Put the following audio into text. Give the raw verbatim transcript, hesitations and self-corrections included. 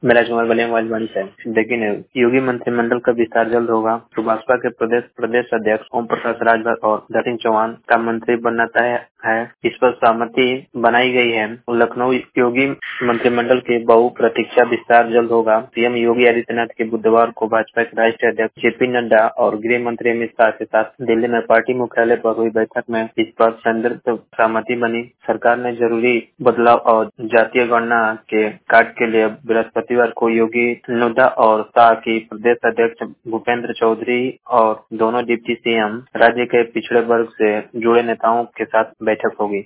मैं राजकुमार बलिया वाली से। देखिए न्यूज, योगी मंत्रिमंडल का विस्तार जल्द होगा तो भाजपा के प्रदेश प्रदेश अध्यक्ष ओम प्रकाश राजभर और दतिन चौहान का मंत्री बनना तय है। इस पर सहमति बनाई गई है। लखनऊ योगी मंत्रिमंडल के बहु प्रतीक्षा विस्तार जल्द होगा। सीएम योगी आदित्यनाथ के बुधवार को भाजपा के राष्ट्रीय अध्यक्ष जेपी नड्डा और गृह मंत्री अमित शाह के साथ दिल्ली में पार्टी मुख्यालय पर हुई बैठक में इस पर संदिग्ध सहमति बनी। सरकार ने जरूरी बदलाव और जातीय गणना के कार्ड के लिए बृहस्पतिवार को योगी नड्डा और शाह की प्रदेश अध्यक्ष भूपेंद्र चौधरी और दोनों डिप्टी सीएम राज्य के पिछड़े वर्ग से जुड़े नेताओं के साथ बैठक होगी।